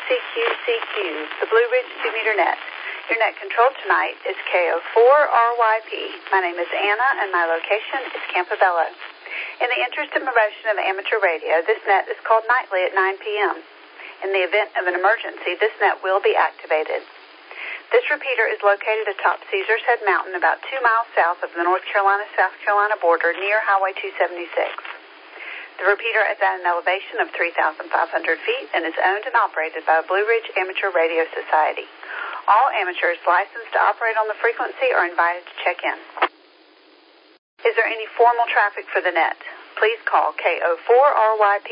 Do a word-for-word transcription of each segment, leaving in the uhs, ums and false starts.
C Q C Q, the Blue Ridge two-meter net. Your net control tonight is K O four R Y P. My name is Anna, and my location is Campobello. In the interest of promotion of amateur radio, this net is called nightly at nine p.m. In the event of an emergency, this net will be activated. This repeater is located atop Caesar's Head Mountain, about two miles south of the North Carolina-South Carolina border, near Highway two seventy-six. The repeater is at an elevation of three thousand five hundred feet and is owned and operated by Blue Ridge Amateur Radio Society. All amateurs licensed to operate on the frequency are invited to check in. Is there any formal traffic for the net? Please call K O four R Y P.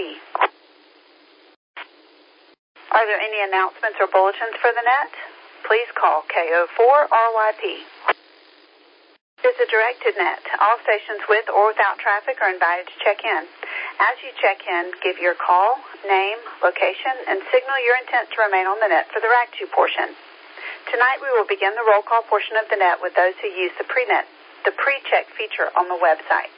Are there any announcements or bulletins for the net? Please call K O four R Y P. It is a directed net. All stations with or without traffic are invited to check in. As you check in, give your call, name, location, and signal your intent to remain on the net for the R A C two portion. Tonight we will begin the roll call portion of the net with those who use the pre-net, the pre-check feature on the website.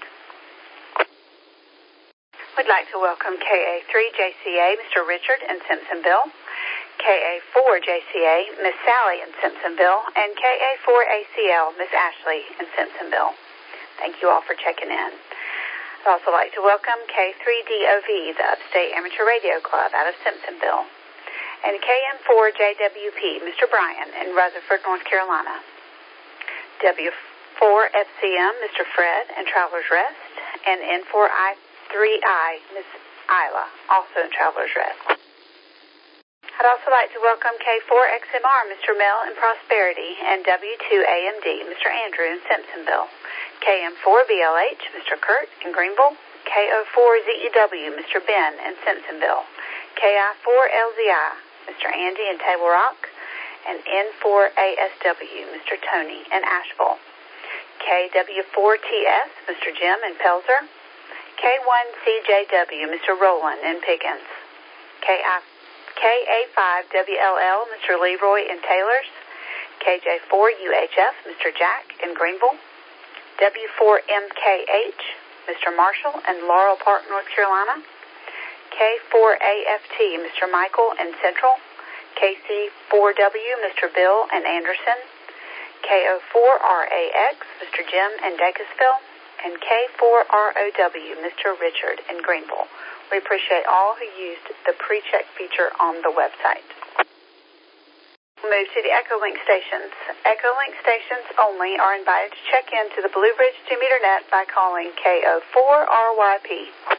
We'd like to welcome K A three J C A, Mister Richard in Simpsonville, K A four J C A, Miss Sally in Simpsonville, and K A four A C L, Miss Ashley in Simpsonville. Thank you all for checking in. I'd also like to welcome K three D O V, the Upstate Amateur Radio Club out of Simpsonville, and K M four J W P, Mister Brian in Rutherford, North Carolina, W four F C M, Mister Fred in Travelers Rest, and N four I three I, Miss Isla, also in Travelers Rest. I'd also like to welcome K four X M R, Mister Mel in Prosperity, and W two A M D, Mister Andrew in Simpsonville, K M four B L H, Mister Kurt in Greenville, K O four Z E W, Mister Ben in Simpsonville, K I four L Z I, Mister Andy in Table Rock, and N four A S W, Mister Tony in Asheville, K W four T S, Mister Jim in Pelzer, K one C J W, Mister Roland in Pickens, K A five W L L, Mister Leroy in Taylors, K J four U H F, Mister Jack in Greenville, W four M K H, Mister Marshall in Laurel Park, North Carolina, K four A F T, Mister Michael in Central, K C four W, Mister Bill in Anderson, K O four R A X, Mister Jim in Dacusville, and K four R O W, Mister Richard in Greenville. We appreciate all who used the pre-check feature on the website. We'll move to the Echolink stations. Echolink stations only are invited to check into the Blue Ridge two-meter net by calling K O four R Y P.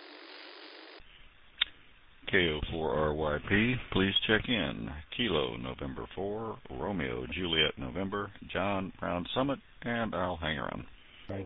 K O four R Y P, please check in. Kilo November four, Romeo Juliet November, John Brown Summit, and I'll hang around. Right.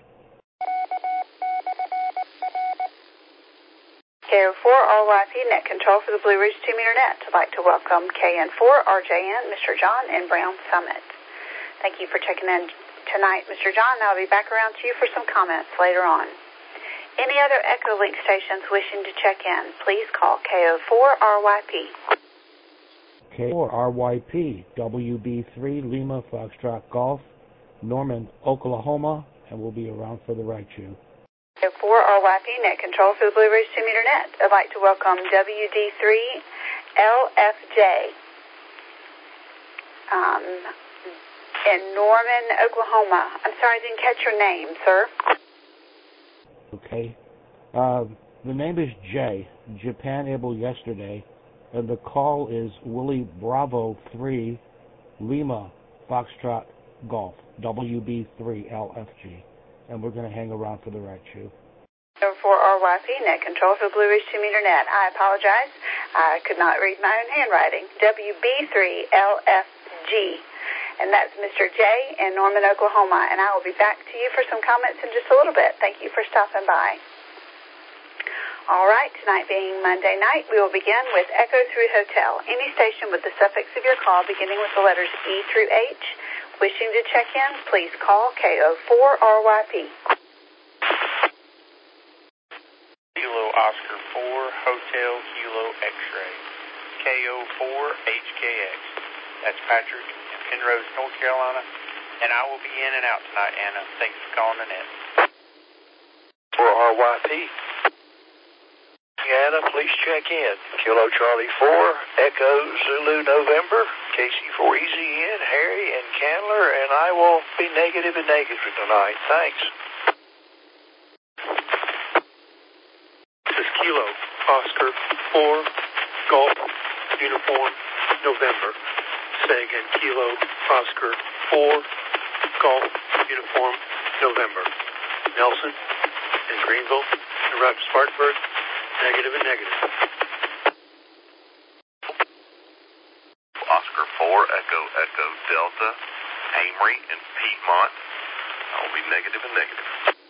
K O four R Y P, net control for the Blue Ridge two-meter net. I'd like to welcome K N four R J N, Mister John in Brown Summit. Thank you for checking in tonight, Mister John. I'll be back around to you for some comments later on. Any other Echolink stations wishing to check in, please call K O four R Y P. K four R Y P, W B three Lima Foxtrot Golf, Norman, Oklahoma, and we'll be around for the right shoe. K O four R Y P, net control for the Blue Ridge two-meter net. I'd like to welcome W D three L F J um, in Norman, Oklahoma. I'm sorry, I didn't catch your name, sir. Okay. Uh, the name is Jay, Japan Able yesterday, and the call is Willie Bravo three, Lima Foxtrot Golf, W B three L F G, and we're going to hang around for the right shoe. For R Y P, net control for Blue Ridge two-meter net. I apologize. I could not read my own handwriting. W B three L F G. And that's Mister J in Norman, Oklahoma. And I will be back to you for some comments in just a little bit. Thank you for stopping by. All right, tonight being Monday night, we will begin with Echo through Hotel. Any station with the suffix of your call beginning with the letters E through H. Wishing to check in, please call K O four R Y P. Kilo Oscar four, Hotel Kilo X-Ray. K O four H K X. That's Patrick in Penrose, North Carolina. And I will be in and out tonight, Anna. Thanks for calling in. For R Y P. K Anna, please check in. Kilo Charlie four, Echo Zulu November, K C four Easy in, Harry and Candler, and I will be negative and negative tonight. Thanks. This is Kilo Oscar four, Golf Uniform November. Say again, Kilo Oscar four, Golf Uniform November. Nelson and Greenville and Roger Spartanburg, negative and negative. Oscar four, Echo Echo Delta, Amory and Piedmont. I'll be negative and negative.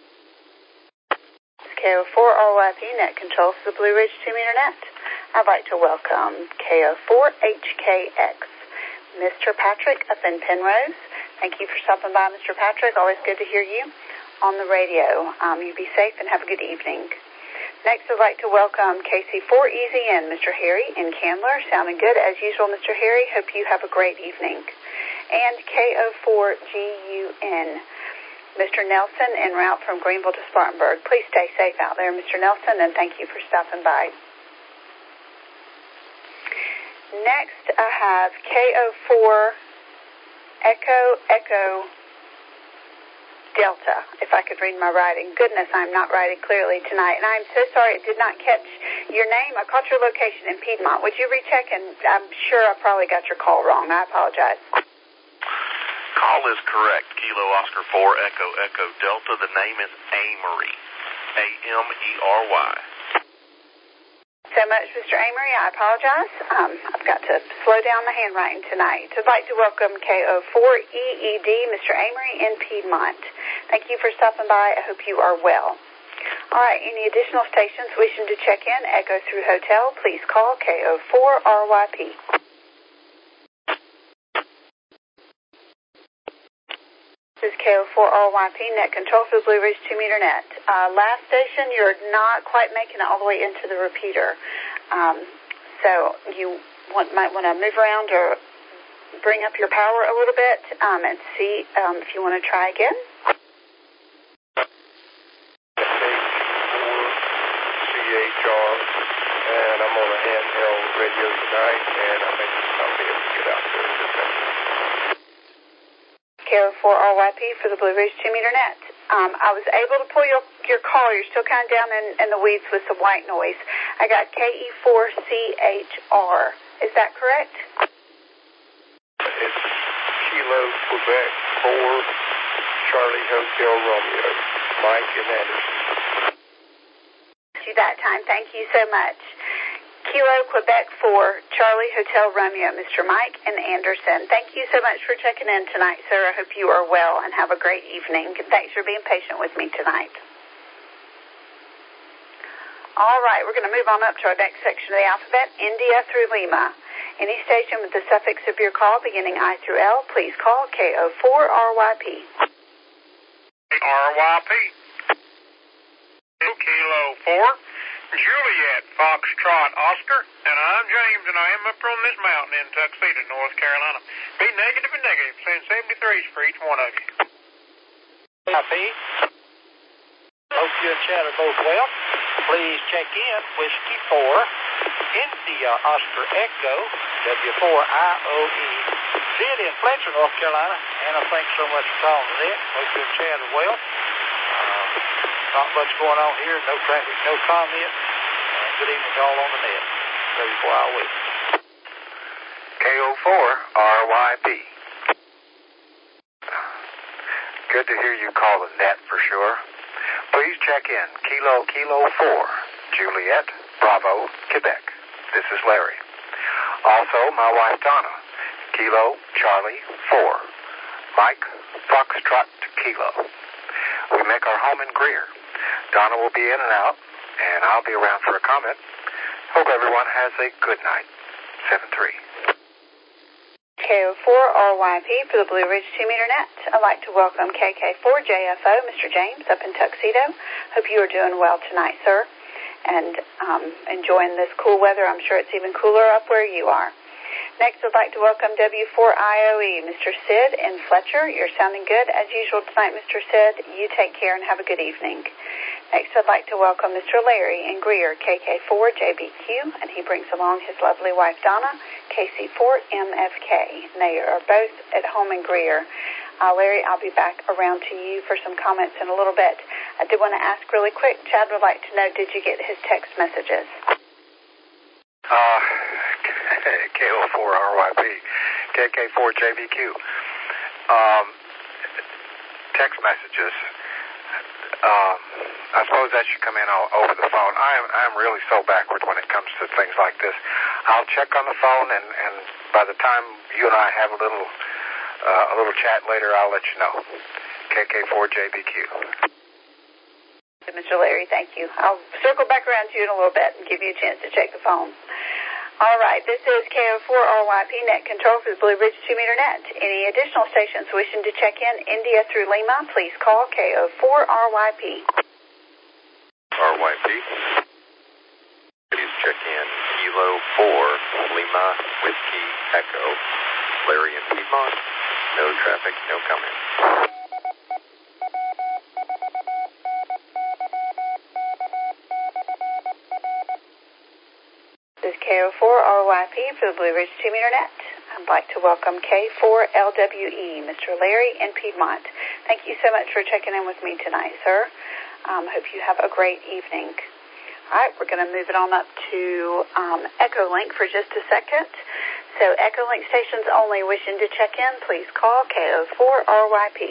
K O four R Y P Net Control for the Blue Ridge two meter net. I'd like to welcome K O four H K X, Mister Patrick up in Penrose. Thank you for stopping by, Mister Patrick. Always good to hear you on the radio. Um, you be safe and have a good evening. Next, I'd like to welcome K C four Easy in, Mister Harry in Candler. Sounding good as usual, Mister Harry. Hope you have a great evening. And K O four G U N, Mister Nelson en route from Greenville to Spartanburg. Please stay safe out there, Mister Nelson, and thank you for stopping by. Next, I have K O four Echo Echo Delta, if I could read my writing. Goodness, I'm not writing clearly tonight, and I'm so sorry I did not catch your name. I caught your location in Piedmont. Would you recheck? And I'm sure I probably got your call wrong. I apologize. Call is correct. Kilo Oscar four, Echo Echo Delta. The name is Amory. A M E R Y. So much, Mister Amory. I apologize. Um, I've got to slow down the handwriting tonight. I'd like to welcome K O four E E D, Mister Amory in Piedmont. Thank you for stopping by. I hope you are well. All right, any additional stations wishing to check in, Echo through Hotel, please call K O four R Y P. This is K O four R Y P, Net Control for the Blue Ridge two meter net. Uh, last station, you're not quite making it all the way into the repeater. Um, so you want, might want to move around or bring up your power a little bit um, and see um, if you want to try again. And I'm on a handheld radio tonight, and I think I'll be able to get out there in a second. K O four R Y P for the Blue Ridge two meter net. Um, I was able to pull your, your call. You're still kind of down in, in the weeds with some white noise. I got K E four C H R. Is that correct? It's Kilo Quebec four, Charlie Hotel Romeo, Mike and Anderson. You that time. Thank you so much. Kilo Quebec four, Charlie Hotel Romeo, Mister Mike and Anderson. Thank you so much for checking in tonight, sir. I hope you are well and have a great evening. Thanks for being patient with me tonight. All right, we're going to move on up to our next section of the alphabet, India through Lima. Any station with the suffix of your call beginning I through L, please call K O four R Y P. R Y P. Kilo four, Juliet, Foxtrot, Oscar, and I'm James, and I am up on this mountain in Tuxedo, North Carolina. Be negative and negative, send seventy-threes for each one of you. Happy. Hope you and Chad are both well. Please check in, Whiskey four, India, Oscar Echo, W four I O E, Sid in Fletcher, North Carolina. Anna, thanks so much for calling today. Hope you and Chad are well. Not much going on here, no traffic, no comment. Uh, good evening to all on the net. W four I O E. K O four R Y P. Good to hear you call the net for sure. Please check in. Kilo Kilo four, Juliet, Bravo, Quebec. This is Larry. Also, my wife Donna. Kilo Charlie four, Mike, Foxtrot, Kilo. We make our home in Greer. Donna will be in and out, and I'll be around for a comment. Hope everyone has a good night. seven three. K O four R Y P for the Blue Ridge two meter net. I'd like to welcome K K four J F O, Mister James, up in Tuxedo. Hope you are doing well tonight, sir, and um, enjoying this cool weather. I'm sure it's even cooler up where you are. Next, I'd like to welcome W four I O E, Mister Sid in Fletcher. You're sounding good as usual tonight, Mister Sid. You take care and have a good evening. Next, I'd like to welcome Mister Larry in Greer, K K four J B Q, and he brings along his lovely wife, Donna, K C four M F K. And they are both at home in Greer. Uh, Larry, I'll be back around to you for some comments in a little bit. I did want to ask really quick, Chad would like to know, did you get his text messages? Uh, K O four R Y P, K K four J B Q. Um, text messages. Um, I suppose that should come in all, over the phone. I am I'm really so backward when it comes to things like this. I'll check on the phone, and, and by the time you and I have a little uh, a little chat later, I'll let you know. K K four J B Q. Mister Larry, thank you. I'll circle back around to you in a little bit and give you a chance to check the phone. All right, this is K O four R Y P Net Control for the Blue Ridge two meter Net. Any additional stations wishing to check in India through Lima, please call K O four R Y P. R Y P. Please check in Kilo four Lima Whiskey Echo. Larry and Piedmont. No traffic, no comments. This is K O four R Y P for the Blue Ridge two meter Net. I'd like to welcome K four L W E, Mister Larry in Piedmont. Thank you so much for checking in with me tonight, sir. Um, hope you have a great evening. All right, we're going to move it on up to um, Echolink for just a second. So Echolink stations only wishing to check in, please call K O four R Y P.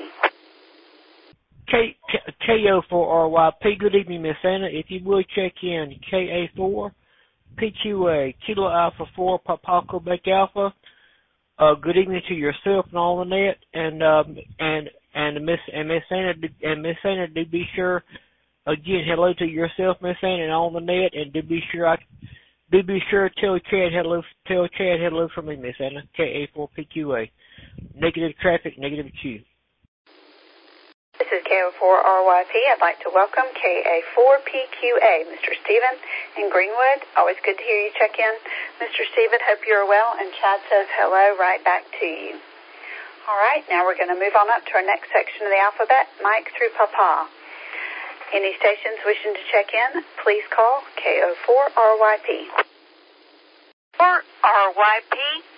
K, K, K O four R Y P, good evening, Miss Anna. If you would check in K A four P Q A, Kilo Alpha four, Papa Quebec Alpha. Uh, good evening to yourself and all the net, and um, and and Miss and Miss Anna and Miss Anna. Do be sure again, hello to yourself, Miss Anna, and all the net, and do be sure I do be sure tell Chad hello, tell Chad hello from me, Miss Anna. K A four P Q A, negative traffic, negative Q. This is K O four R Y P. I'd like to welcome K A four P Q A, Mister Stephen in Greenwood. Always good to hear you check in. Mister Stephen, hope you're well, and Chad says hello right back to you. All right, now we're going to move on up to our next section of the alphabet, Mike through Papa. Any stations wishing to check in, please call K O four R Y P. four R Y P.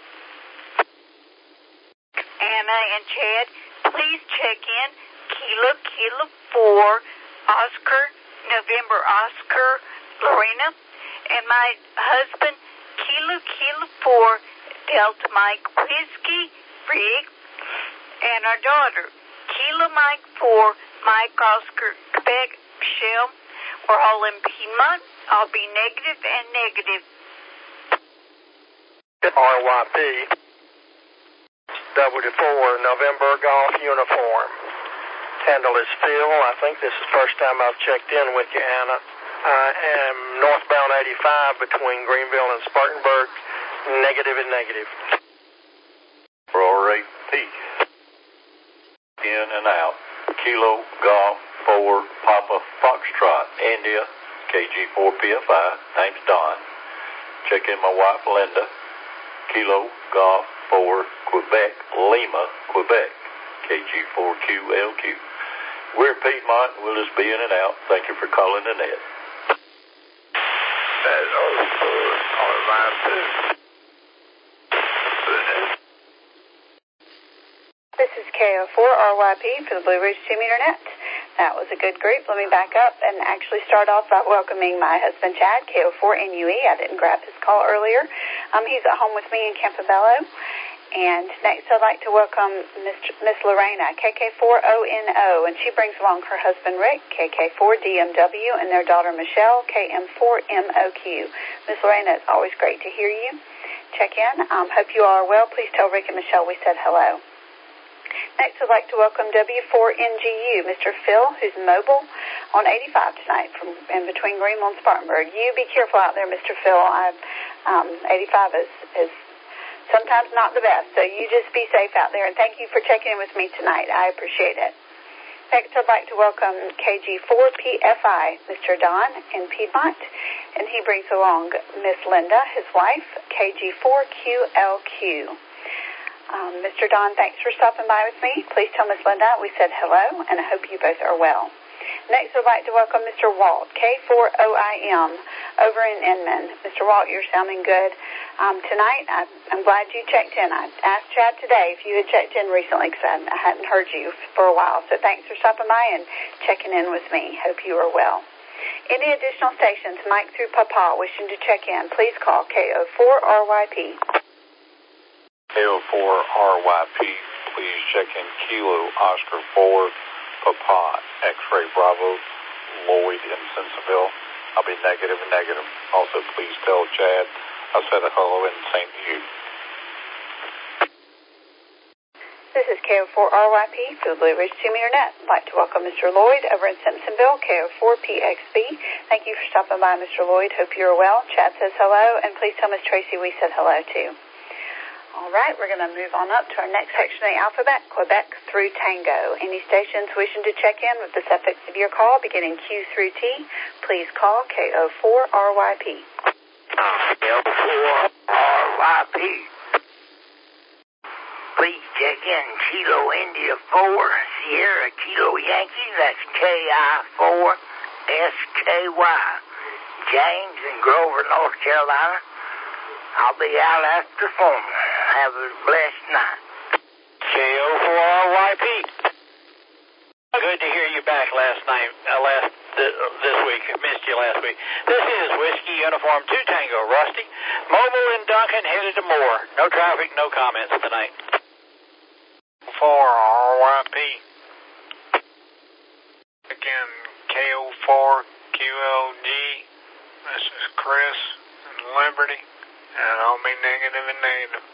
Anna and Chad, please check in Kilo Kilo four Oscar November Oscar Lorena, and my husband Kilo Kilo four Delta Mike Whiskey Rig, and our daughter Kilo Mike four Mike Oscar Quebec Michelle. We're all in Piedmont. I'll be negative and negative. R Y P. W four November Golf Uniform. Handle is Phil. I think this is the first time I've checked in with you, Anna. I am northbound eighty-five between Greenville and Spartanburg. Negative and negative. R A P. In and out. Kilo Golf four Papa Foxtrot India K G four P F I. Name's Don. Check in my wife Linda. Kilo Golf four Quebec Lima Quebec K G four Q L Q. We're at Piedmont. We'll just be in and out. Thank you for calling the net. This is K O four R Y P for the Blue Ridge two meter Net. That was a good group. Let me back up and actually start off by welcoming my husband, Chad, K O four N U E. I didn't grab his call earlier. Um, he's at home with me in Campobello. And next I'd like to welcome Miss Lorena, K K four O N O, and she brings along her husband, Rick, K K four D M W, and their daughter, Michelle, K M four M O Q. Miss Lorena, it's always great to hear you. Check in. Um, hope you all are well. Please tell Rick and Michelle we said hello. Next, I'd like to welcome W four N G U, Mister Phil, who's mobile on eighty-five tonight from in between Greenville and Spartanburg. You be careful out there, Mister Phil. I, um, eighty-five is, is sometimes not the best, so you just be safe out there. And thank you for checking in with me tonight. I appreciate it. Next, I'd like to welcome K G four P F I, Mister Don in Piedmont, and he brings along Miss Linda, his wife, K G four Q L Q. Um, Mister Don, thanks for stopping by with me. Please tell Miss Linda we said hello, and I hope you both are well. Next, I'd like to welcome Mister Walt, K four O I M, over in Inman. Mister Walt, you're sounding good. Um, tonight, I, I'm glad you checked in. I asked Chad today if you had checked in recently because I, I hadn't heard you for a while. So thanks for stopping by and checking in with me. Hope you are well. Any additional stations, Mike through Papa, wishing to check in, please call K O four R Y P. K O four R Y P, please check in Kilo Oscar four, Papa, X-Ray Bravo, Lloyd in Simpsonville. I'll be negative and negative. Also, please tell Chad I said a hello in Saint Jude. This is K O four R Y P for the Blue Ridge two meter net. I'd like to welcome Mister Lloyd over in Simpsonville, K O four P X B. Thank you for stopping by, Mister Lloyd. Hope you're well. Chad says hello, and please tell Miss Tracy we said hello, too. All right, we're going to move on up to our next section of the alphabet, Quebec through Tango. Any stations wishing to check in with the suffix of your call, beginning Q through T, please call K O four R Y P. K O four R Y P. Please check in Kilo India four, Sierra Kilo Yankee, that's K I four S K Y. James in Grover, North Carolina. I'll be out after phone. Have a blessed night. K O four R Y P. Good to hear you back last night, uh, last th- this week. Missed you last week. This is Whiskey Uniform two Tango Rusty. Mobile in Duncan headed to Moore. No traffic, no comments tonight. four R Y P. Again, K O four Q L G. This is Chris in Liberty, and I'll be negative and negative.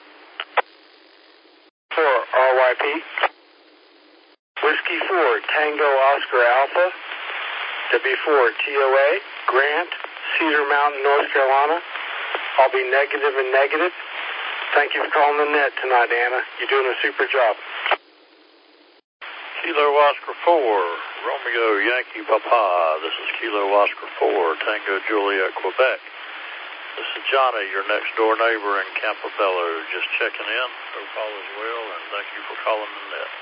four R Y P. Whiskey four Tango Oscar Alpha. W four T O A, Grant, Cedar Mountain, North Carolina. I'll be negative and negative. Thank you for calling the net tonight, Anna. You're doing a super job. Kilo Oscar four, Romeo Yankee Papa. This is Kilo Oscar four, Tango Juliet, Quebec. This is Johnny, your next door neighbor in Campobello. Just checking in. Hope all is well, and thank you for calling the net.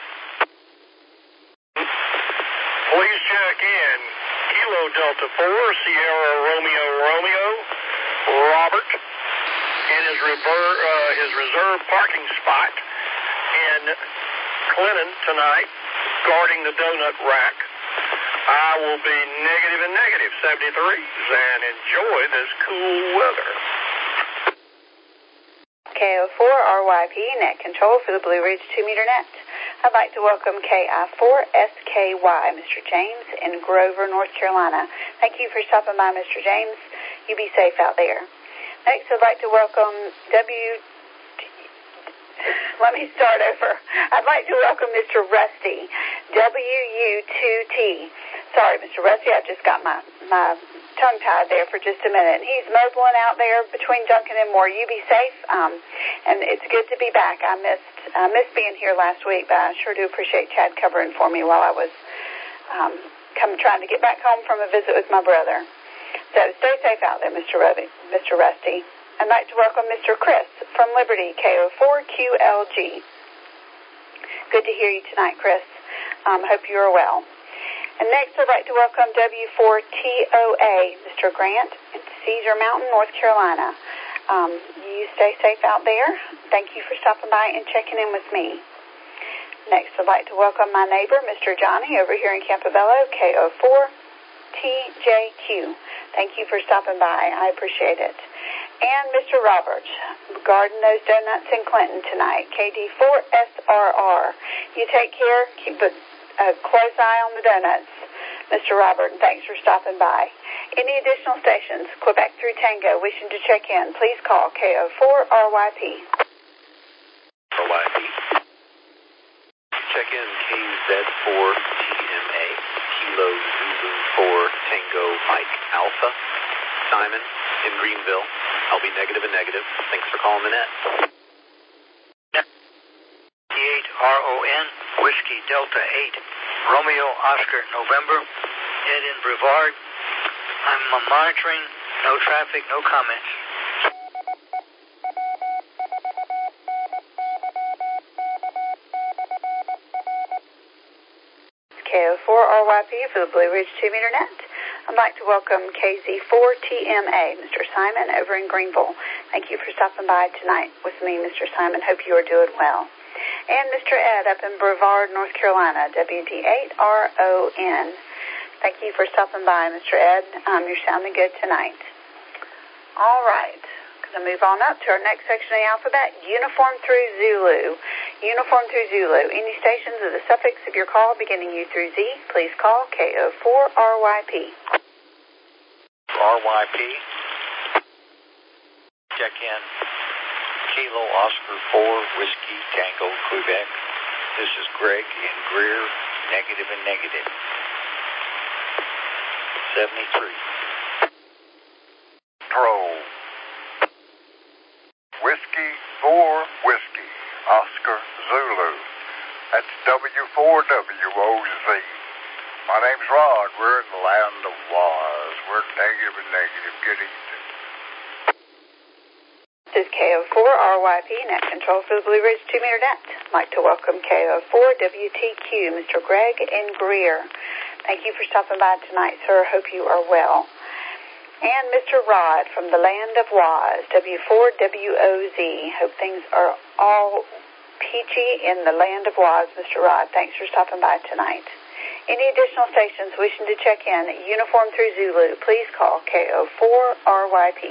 Please check in Kilo Delta four, Sierra Romeo Romeo, Robert, in his, rever, uh, his reserve parking spot in Clinton tonight, guarding the donut rack. I will be negative and negative, seventy-threes, and enjoy this cool weather. K O four R Y P, net control for the Blue Ridge two meter net. I'd like to welcome K I four S K Y, Mister James in Grover, North Carolina. Thank you for stopping by, Mister James. You be safe out there. Next, I'd like to welcome W... Let me start over. I'd like to welcome Mister Rusty, W U two T. Sorry, Mister Rusty, I just got my, my tongue-tied there for just a minute. He's mobiling out there between Duncan and Moore. You be safe, um, and it's good to be back. I missed I missed being here last week, but I sure do appreciate Chad covering for me while I was um, come, trying to get back home from a visit with my brother. So stay safe out there, Mister Rusty. Mister Rusty. I'd like to welcome Mister Chris from Liberty, K O four Q L G. Good to hear you tonight, Chris. Um, hope you are well. And next, I'd like to welcome W four T O A, Mister Grant in Cedar Mountain, North Carolina. Um, you stay safe out there. Thank you for stopping by and checking in with me. Next, I'd like to welcome my neighbor, Mister Johnny, over here in Campobello, K O four T J Q. Thank you for stopping by. I appreciate it. And Mister Roberts, guarding those donuts in Clinton tonight, K D four S R R. You take care. Keep a, a close eye on the donuts, Mister Robert, and thanks for stopping by. Any additional stations, Quebec through Tango, wishing to check in, please call K O four R Y P. R Y P. Check in K Z four T M A, Kilo Zulu four Tango Mike Alpha, Simon in Greenville. I'll be negative and negative. Thanks for calling the net. eight R O N, Whiskey Delta eight, Romeo Oscar November, Ed in Brevard. I'm monitoring, no traffic, no comments. K K O four R Y P for the Blue Ridge two meter net. I'd like to welcome K Z four T M A, Mister Simon over in Greenville. Thank you for stopping by tonight with me, Mister Simon. Hope you are doing well. And Mister Ed up in Brevard, North Carolina, W D eight R O N. Thank you for stopping by, Mister Ed. Um, you're sounding good tonight. All right. Going to move on up to our next section of the alphabet, uniform through Zulu. Uniform through Zulu. Any stations of the suffix of your call beginning U through Z, please call K O four R Y P. R Y P. Check in. Kilo Oscar four, Whiskey Tango Quebec. This is Greg in Greer, negative and negative. seventy-three. Control. Whiskey four, Whiskey, Oscar Zulu. That's W four W O Z. My name's Rod. We're in the land of Waz. We're negative and negative. Good evening. This is K O four R Y P, net control for the Blue Ridge two meter net. I'd like to welcome K O four W T Q, Mister Greg in Greer. Thank you for stopping by tonight, sir. Hope you are well. And Mister Rod from the land of Waz, W four W O Z. Hope things are all peachy in the land of Waz, Mister Rod. Thanks for stopping by tonight. Any additional stations wishing to check in, uniform through Zulu, please call K O four R Y P.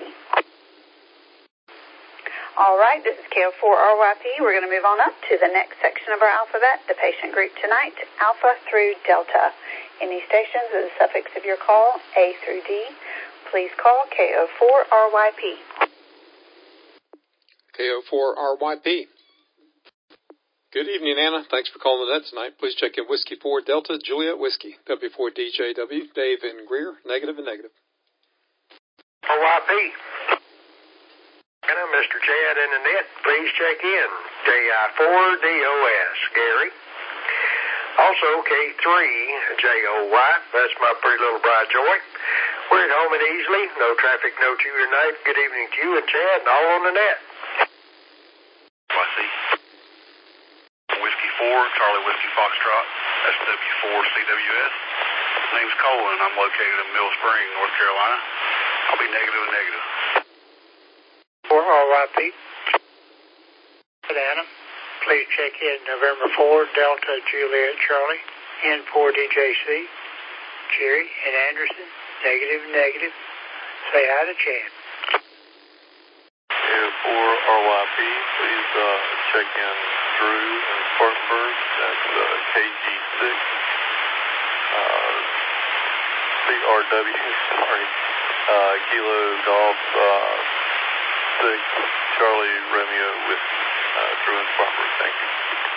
All right, this is K O four R Y P. We're going to move on up to the next section of our alphabet, the patient group tonight, Alpha through Delta. Any stations with the suffix of your call, A through D, please call K O four R Y P. K O four R Y P. Good evening, Anna. Thanks for calling the net tonight. Please check in Whiskey four Delta Juliet Whiskey, W four D J W, Dave in Greer, negative and negative. R Y P. Anna, Mister Chad in the net, please check in. J I four D O S, Gary. Also, K three J O Y, that's my pretty little bride Joy. We're at home and easily, no traffic, no chew tonight. Good evening to you and Chad and all on the net. I see. Whiskey four, Charlie Whiskey Foxtrot, that's W four C W S. Name's Colin, I'm located in Mill Spring, North Carolina. I'll be negative and negative. four R Y P. Anna, please check in November four, Delta Juliet Charlie, N four D J C, Jerry and Anderson, negative and negative. Say hi to Chad. Air four R Y P, please uh, check in Drew in Spartanburg. That's uh, K G six, uh, C R W, sorry, uh, Kilo Golf uh, six, Charlie Romeo with uh, Drew in Spartanburg. Thank you.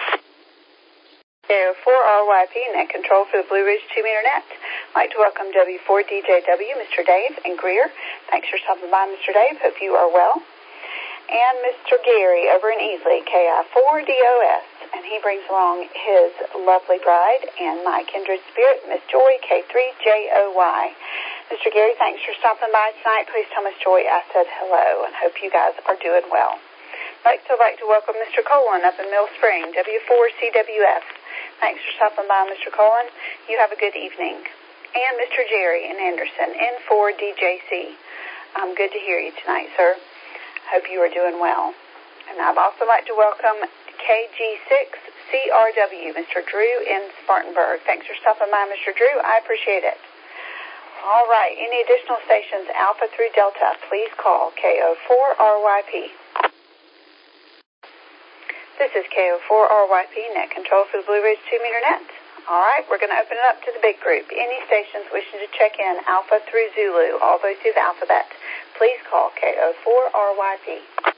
K O four R Y P, net control for the Blue Ridge two meter net. I'd like to welcome W four D J W, Mister Dave in Greer. Thanks for stopping by, Mister Dave. Hope you are well. And Mister Gary over in Easley, K I four D O S, and he brings along his lovely bride and my kindred spirit, Miss Joy, K three J O Y. Mister Gary, thanks for stopping by tonight. Please tell Miss Joy I said hello and hope you guys are doing well. I'd like to, like to welcome Mister Colin up in Mill Spring, W four C W F. Thanks for stopping by, Mister Colin. You have a good evening. And Mister Jerry in Anderson, N four D J C. Um, good to hear you tonight, sir. Hope you are doing well. And I'd also like to welcome K G six C R W, Mister Drew in Spartanburg. Thanks for stopping by, Mister Drew. I appreciate it. All right. Any additional stations, Alpha through Delta, please call K O four R Y P. This is K O four R Y P, net control for the Blue Ridge two meter net. All right. We're going to open it up to the big group. Any stations wishing to check in, Alpha through Zulu, all those through the alphabet, please call K O four R Y P.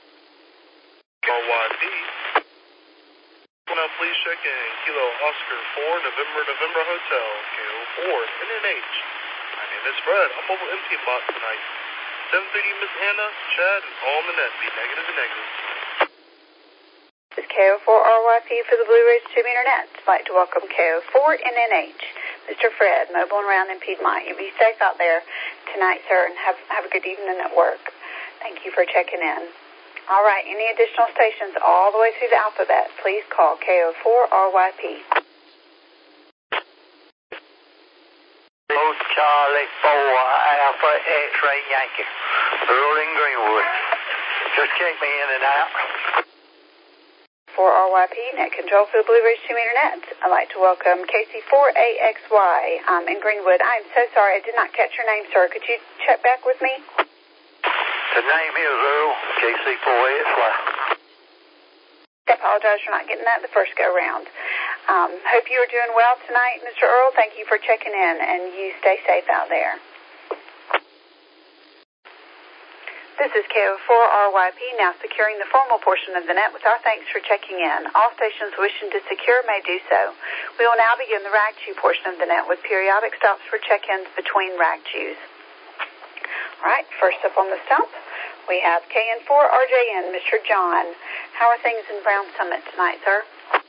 R Y P. Now please check in Kilo Oscar four, November, November Hotel, K O four, N N H. My name is Fred. I'm mobile empty box tonight. seven thirty, Miss Anna, Chad, and all on the net. Be negative and negative. This is K O four R Y P for the Blue Ridge two meter net. I'd like to welcome K O four N N H. Mister Fred, mobile and around in Piedmont. You be safe out there tonight, sir, and have, have a good evening at work. Thank you for checking in. All right, any additional stations all the way through the alphabet, please call K O four R Y P. Charlie four Alpha X-Ray Yankee. Earl in Greenwood. Just check me in and out. For R Y P, Net Control for the Blue Ridge two meter net. I'd like to welcome K C four A X Y um, in Greenwood. I'm so sorry, I did not catch your name, sir. Could you check back with me? The name is Earl, K C four A X Y. I apologize for not getting that the first go-round. Um, hope you are doing well tonight, Mister Earl. Thank you for checking in, and you stay safe out there. This is K O four R Y P, now securing the formal portion of the net with our thanks for checking in. All stations wishing to secure may do so. We will now begin the rag chew portion of the net with periodic stops for check-ins between rag chews. All right, first up on the stump, we have K N four R J N, Mister John. How are things in Brown Summit tonight, sir?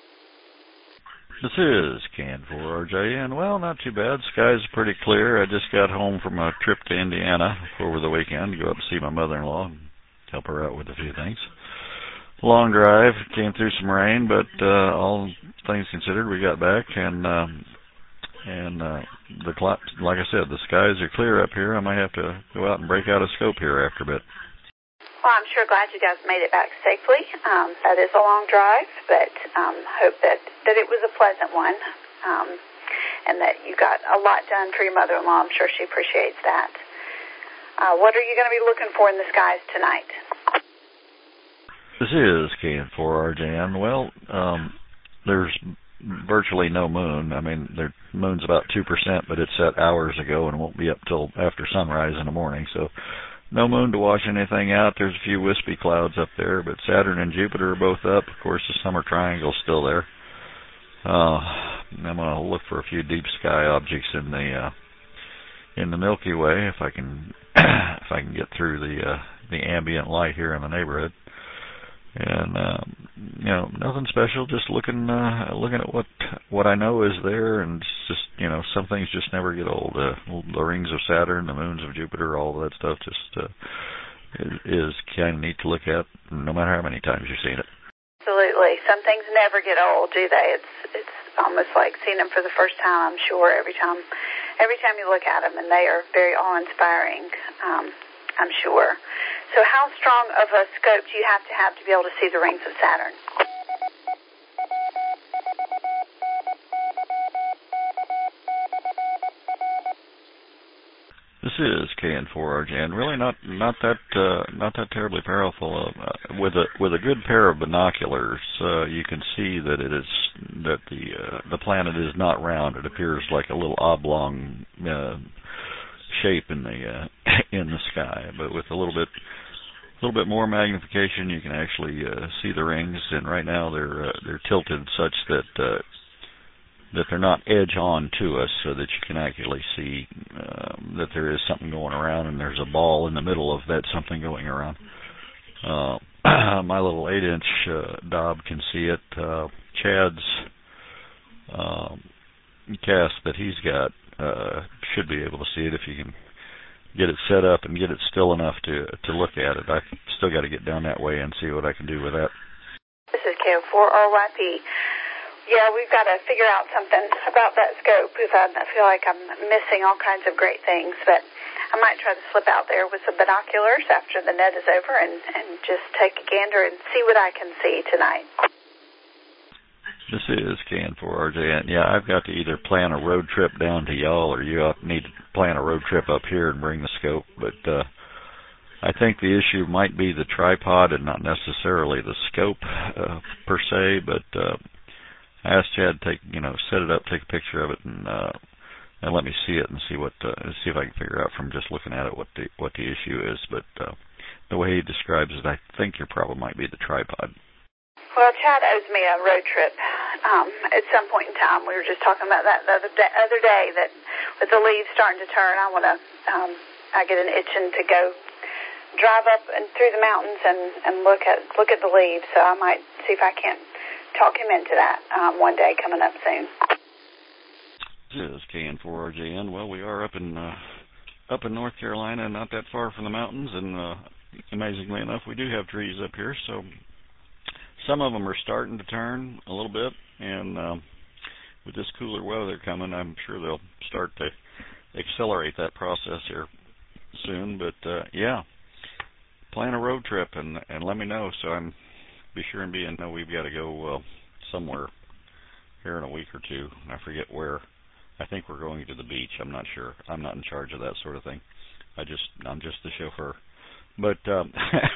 This is K N four R J N. Well, not too bad. Sky's pretty clear. I just got home from a trip to Indiana over the weekend to go up to see my mother-in-law and help her out with a few things. Long drive. Came through some rain, but uh, all things considered, we got back, and um, and uh, the clock, like I said, the skies are clear up here. I might have to go out and break out a scope here after a bit. Well, I'm sure glad you guys made it back safely. Um, that is a long drive, but um, hope that, that it was a pleasant one, um, and that you got a lot done for your mother-in-law. I'm sure she appreciates that. Uh, what are you going to be looking for in the skies tonight? This is K N four R J N. Well, um, there's virtually no moon. I mean, the moon's about two percent, but it's set hours ago and won't be up till after sunrise in the morning, so no moon to wash anything out. There's a few wispy clouds up there, but Saturn and Jupiter are both up. Of course, the summer triangle's still there. Uh, I'm going to look for a few deep sky objects in the uh, in the Milky Way if I can if I can get through the uh, the ambient light here in the neighborhood. And um, you know, nothing special. Just looking uh, looking at what what I know is there, and just you know, some things just never get old. Uh, the rings of Saturn, the moons of Jupiter, all of that stuff just uh, is, is kind of neat to look at, no matter how many times you've seen it. Absolutely, some things never get old, do they? It's it's almost like seeing them for the first time. I'm sure every time every time you look at them, and they are very awe-inspiring. Um, I'm sure. So how strong of a scope do you have to have to be able to see the rings of Saturn? This is K N four R J N. Really not not that uh, not that terribly powerful. Uh, with a with a good pair of binoculars, uh, you can see that it is that the uh, the planet is not round. It appears like a little oblong uh, shape in the uh, in the sky, but with a little bit a little bit more magnification, you can actually uh, see the rings. And right now they're uh, they're tilted such that uh, that they're not edge on to us, so that you can actually see um, that there is something going around, and there's a ball in the middle of that something going around. Uh, my little eight-inch uh, Dob can see it. Uh, Chad's um, cast that he's got uh, should be able to see it if you can get it set up and get it still enough to to look at it. I still got to get down that way and see what I can do with that. This is K O four R Y P. Yeah, we've got to figure out something about that scope, because I feel like I'm missing all kinds of great things, but I might try to slip out there with some binoculars after the net is over and, and just take a gander and see what I can see tonight. This is K N four R J N. Yeah, I've got to either plan a road trip down to y'all, or you need to plan a road trip up here and bring the scope, but uh, I think the issue might be the tripod and not necessarily the scope uh, per se, but uh, I asked Chad to take, you know, set it up, take a picture of it, and uh, and let me see it and see what uh, see if I can figure out from just looking at it what the what the issue is. But uh, the way he describes it, I think your problem might be the tripod. Well, Chad owes me a road trip um, at some point in time. We were just talking about that the other day, other day that with the leaves starting to turn, I want to, um, I get an itching to go drive up and through the mountains and, and look at look at the leaves. So I might see if I can't talk him into that um, one day coming up soon. This is K N four R J N. Well, we are up in uh, up in North Carolina, not that far from the mountains, and uh, amazingly enough, we do have trees up here. So some of them are starting to turn a little bit, and um, with this cooler weather coming, I'm sure they'll start to accelerate that process here soon. But uh, yeah, plan a road trip and and let me know. So I'm be sure and be in know we've got to go uh, somewhere here in a week or two. I forget where. I think we're going to the beach. I'm not sure. I'm not in charge of that sort of thing. I just I'm just the chauffeur. But um,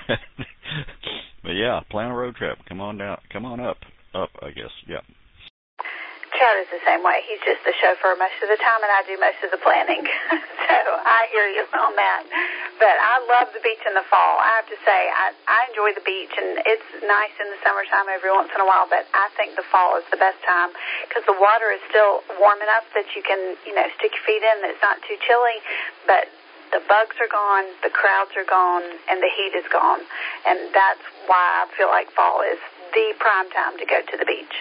but yeah, plan a road trip. Come on down. Come on up. Up, I guess. Yeah. Chad is the same way. He's just the chauffeur most of the time, and I do most of the planning. So I hear you on that. But I love the beach in the fall. I have to say, I, I enjoy the beach, and it's nice in the summertime every once in a while, but I think the fall is the best time because the water is still warm enough that you can, you know, stick your feet in. It's not too chilly, but the bugs are gone, the crowds are gone, and the heat is gone. And that's why I feel like fall is the prime time to go to the beach.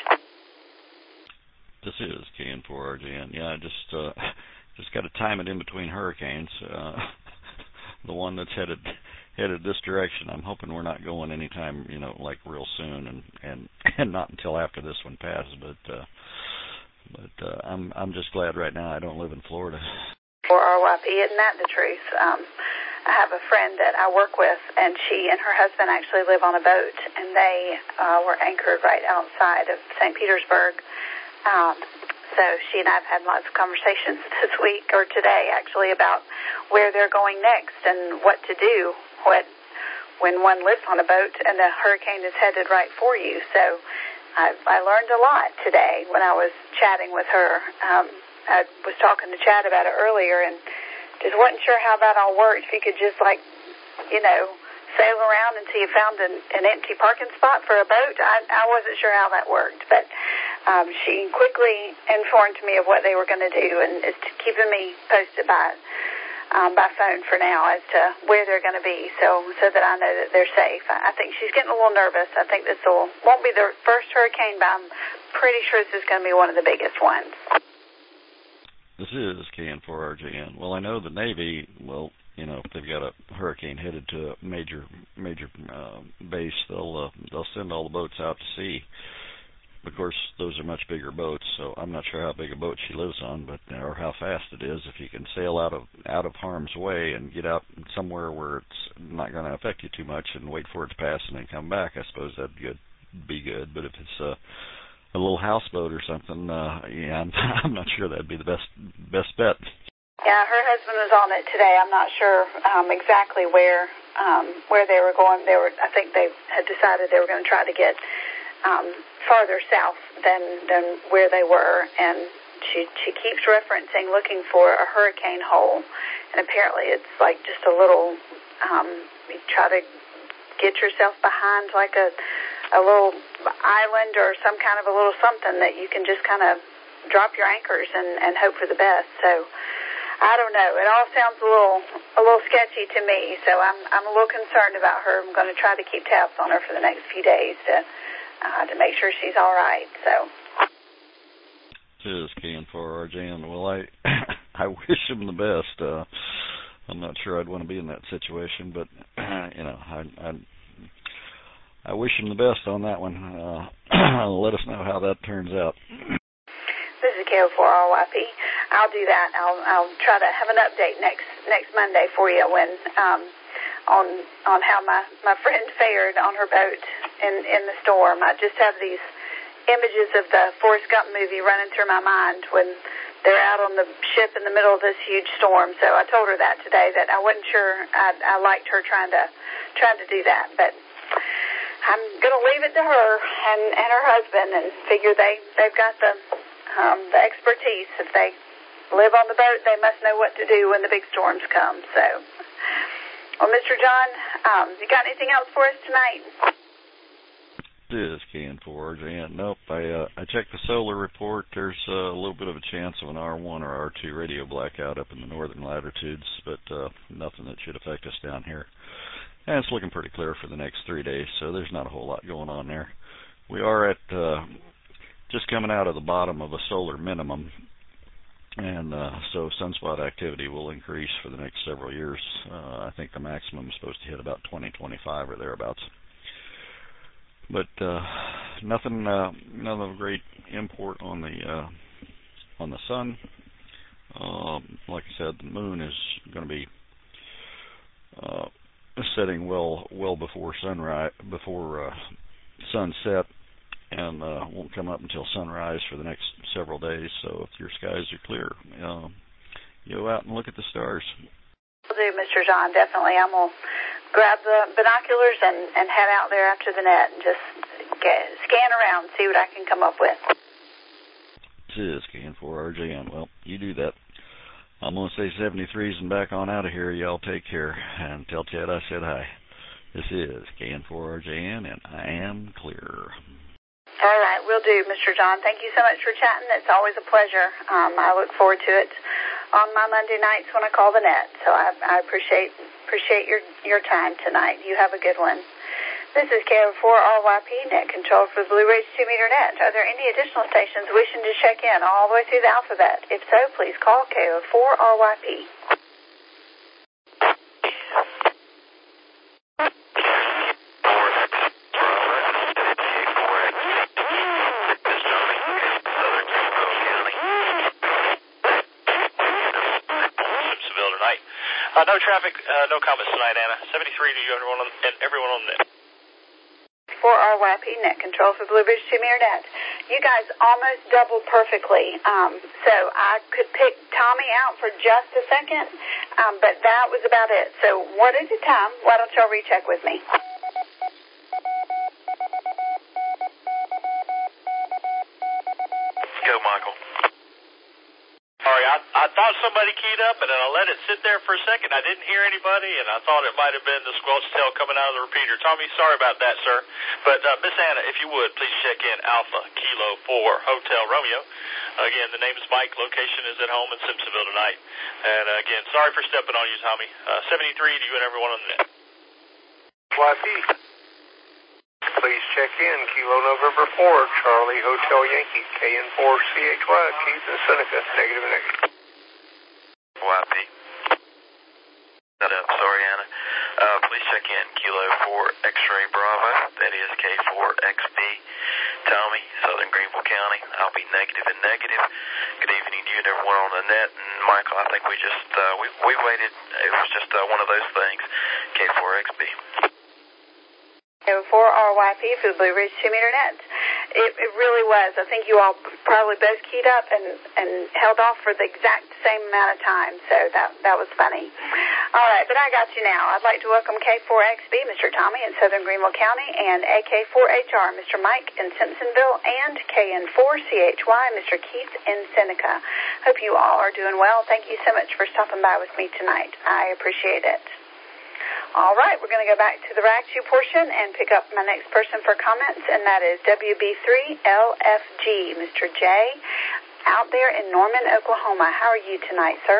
This is K N four R J N. Yeah, I just uh, just got to time it in between hurricanes. Uh, the one that's headed headed this direction. I'm hoping we're not going anytime, you know, like real soon, and and, and not until after this one passes. But uh, but uh, I'm I'm just glad right now I don't live in Florida. For R Y P, isn't that the truth? Um, I have a friend that I work with, and she and her husband actually live on a boat, and they uh, were anchored right outside of Saint Petersburg. Um, so she and I have had lots of conversations this week, or today actually, about where they're going next and what to do what, when one lives on a boat and the hurricane is headed right for you. So I, I learned a lot today when I was chatting with her. Um, I was talking to Chad about it earlier and just wasn't sure how that all worked. If you could just, like, you know, sail around until you found an, an empty parking spot for a boat. I, I wasn't sure how that worked, but um, she quickly informed me of what they were going to do and is keeping me posted by um, by phone for now as to where they're going to be, so so that I know that they're safe. I, I think she's getting a little nervous. I think this will won't be the first hurricane, but I'm pretty sure this is going to be one of the biggest ones. This is K N four R J N. Well, I know the Navy, well, you know, if they've got a hurricane headed to a major major uh, base, they'll uh, they'll send all the boats out to sea. Of course, those are much bigger boats, so I'm not sure how big a boat she lives on, but or how fast it is. If you can sail out of out of harm's way and get out somewhere where it's not going to affect you too much, and wait for it to pass and then come back, I suppose that'd good, be good. But if it's uh, a little houseboat or something, uh, yeah, I'm, I'm not sure that'd be the best best bet. Yeah, her husband was on it today. I'm not sure um, exactly where um, where they were going. They were, I think they had decided they were going to try to get um, farther south than than where they were, and she she keeps referencing looking for a hurricane hole, and apparently it's like just a little. Um, you try to get yourself behind like a a little island or some kind of a little something that you can just kind of drop your anchors and, and hope for the best. So I don't know. It all sounds a little a little sketchy to me, so I'm I'm a little concerned about her. I'm going to try to keep tabs on her for the next few days to uh, to make sure she's all right. So. This is K N four R J N. Well, I I wish him the best. Uh, I'm not sure I'd want to be in that situation, but you know, I I I wish him the best on that one. Uh, let us know how that turns out. This is K O four R Y P. I'll do that. I'll I'll try to have an update next next Monday for you when um on on how my, my friend fared on her boat in, in the storm. I just have these images of the Forrest Gump movie running through my mind when they're out on the ship in the middle of this huge storm. So I told her that today, that I wasn't sure I, I liked her trying to trying to do that, but I'm going to leave it to her and, and her husband and figure they, they've got the um, the expertise. If they live on the boat, they must know what to do when the big storms come. So, well, Mister John, um, you got anything else for us tonight? This is K N four R J N. Nope, I uh, I checked the solar report. There's uh, a little bit of a chance of an R one or R two radio blackout up in the northern latitudes, but uh, nothing that should affect us down here. And it's looking pretty clear for the next three days, so there's not a whole lot going on there. We are at uh, just coming out of the bottom of a solar minimum, and uh, so sunspot activity will increase for the next several years. Uh, I think the maximum is supposed to hit about twenty twenty-five or thereabouts. But uh, nothing, uh, none of great import on the uh, on the sun. Um, like I said, the moon is going to be uh, setting well well before sunrise, before uh, sunset, and uh, won't come up until sunrise for the next several days. So if your skies are clear, um, you go out and look at the stars. Will do, Mister John, definitely. I'm going to grab the binoculars and, and head out there after the net and just get, scan around, see what I can come up with. This is Scan four R J N. Well, you do that. I'm going to say seventy-threes and back on out of here. Y'all take care. And tell Chad I said hi. This is Scan four R J N, and I am clear. All right, will do, Mister John. Thank you so much for chatting. It's always a pleasure. Um, I look forward to it on my Monday nights when I call the net. So I, I appreciate appreciate your, your time tonight. You have a good one. This is K O four R Y P, net control for the Blue Ridge two meter net. Are there any additional stations wishing to check in all the way through the alphabet? If so, please call K O four R Y P. Uh, no traffic, uh, no comments tonight, Anna. seventy-three to you everyone on, and everyone on the net. four R Y P, net control for Blue Ridge two meter net. You guys almost doubled perfectly. Um, so I could pick Tommy out for just a second, um, but that was about it. So one at a time, why don't y'all recheck with me? Go, Michael. Sorry, I, I thought somebody keyed up, and then I let it sit there for a second. I didn't hear anybody, and I thought it might have been the squelch tail coming out of the repeater. Tommy, sorry about that, sir. But, uh, Miss Anna, if you would, please check in Alpha Kilo four Hotel Romeo. Again, the name is Mike. Location is at home in Simpsonville tonight. And, uh, again, sorry for stepping on you, Tommy. Uh, seventy-three to you and everyone on the net. Y P. Please check in Kilo November four, Charlie Hotel Yankee, K N four C H Y, Keith and Seneca, negative and negative. Y P. Shut up, sorry, Anna. Uh, please check in Kilo four X-Ray Bravo, that is K four X B. Tommy, Southern Greenville County, I'll be negative and negative. Good evening to you and everyone on the net. And Michael, I think we just, uh, we, we waited, it was just uh, one of those things, K four X B. K O four R Y P for the Blue Ridge two meter net. It, it really was. I think you all probably both keyed up and, and held off for the exact same amount of time, so that that was funny. All right, but I got you now. I'd like to welcome K four X B, Mister Tommy in Southern Greenville County, and A K four H R, Mister Mike in Simpsonville, and K N four C H Y, Mister Keith in Seneca. Hope you all are doing well. Thank you so much for stopping by with me tonight. I appreciate it. All right, we're going to go back to the R A C U portion and pick up my next person for comments, and that is W B three L F G, Mister J, out there in Norman, Oklahoma. How are you tonight, sir?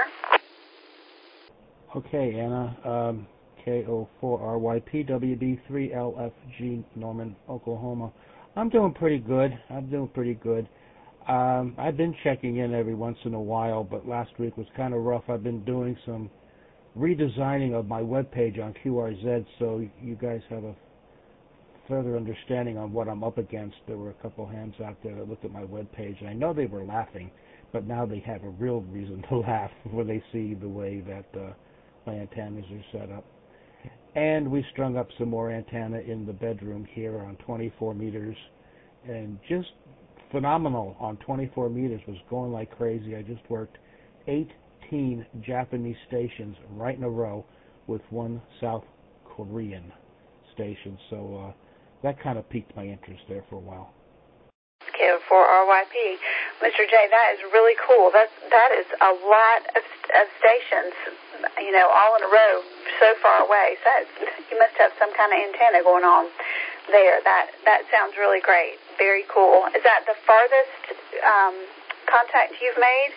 Okay, Anna, um, K O four R Y P, W B three L F G, Norman, Oklahoma. I'm doing pretty good. I'm doing pretty good. Um, I've been checking in every once in a while, but last week was kind of rough. I've been doing some redesigning of my webpage on Q R Z, so you guys have a further understanding on what I'm up against. There were a couple hands out there that looked at my webpage, and I know they were laughing, but now they have a real reason to laugh when they see the way that uh, my antennas are set up. And we strung up some more antenna in the bedroom here on twenty-four meters, and just phenomenal on twenty-four meters, was going like crazy. I just worked eight Japanese stations right in a row with one South Korean station, so uh, that kind of piqued my interest there for a while. K O four R Y P, Mister J, that is really cool. That's that is a lot of, of stations, you know, all in a row, so far away. So you must have some kind of antenna going on there. That that sounds really great. Very cool. Is that the farthest um, contact you've made?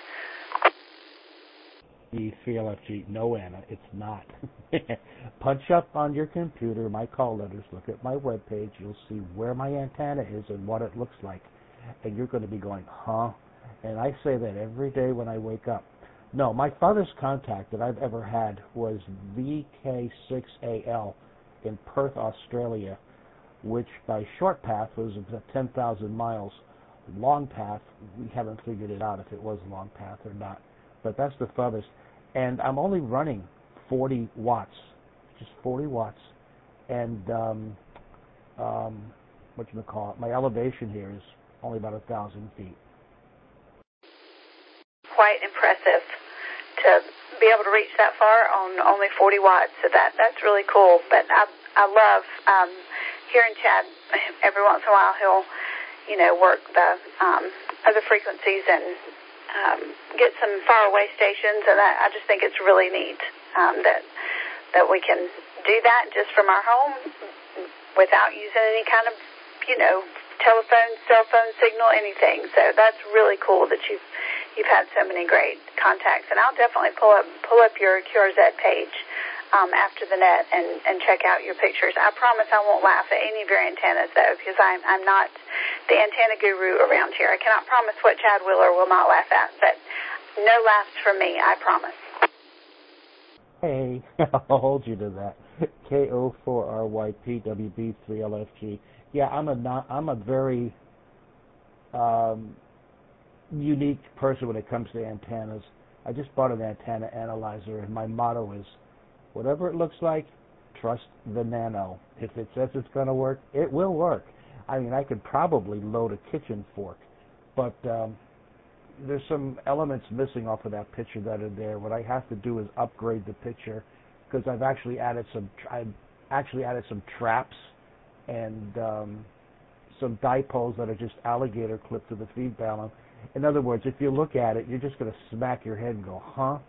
The three L F G, no, Anna, it's not. Punch up on your computer my call letters, look at my webpage, you'll see where my antenna is and what it looks like. And you're going to be going, huh? And I say that every day when I wake up. No, my farthest contact that I've ever had was V K six A L in Perth, Australia, which by short path was ten thousand miles. Long path, we haven't figured it out if it was long path or not. but that's the farthest. And I'm only running forty watts, just forty watts. And um, um, what you call it? My elevation here is only about a thousand feet. Quite impressive to be able to reach that far on only forty watts. So that that's really cool. But I I love um, hearing Chad every once in a while. He'll you know work the um, other frequencies and um, get some faraway stations, and I, I just think it's really neat um, that that we can do that just from our home without using any kind of you know telephone, cell phone signal, anything. So that's really cool that you've you've had so many great contacts. And I'll definitely pull up pull up your Q R Z page um, after the net and, and check out your pictures. I promise I won't laugh at any of your antennas, though, because I'm, I'm not the antenna guru around here. I cannot promise what Chad will or will not laugh at, but no laughs from me, I promise. Hey, I'll hold you to that. K O four R Y P W B three L F G. Yeah, I'm a not, I'm a very um, unique person when it comes to antennas. I just bought an antenna analyzer, and my motto is, whatever it looks like, trust the nano. If it says it's going to work, it will work. I mean, I could probably load a kitchen fork, but um, there's some elements missing off of that picture that are there. What I have to do is upgrade the picture, because I've actually added some I've actually added some traps and um, some dipoles that are just alligator clipped to the feed balance. In other words, if you look at it, you're just going to smack your head and go, huh?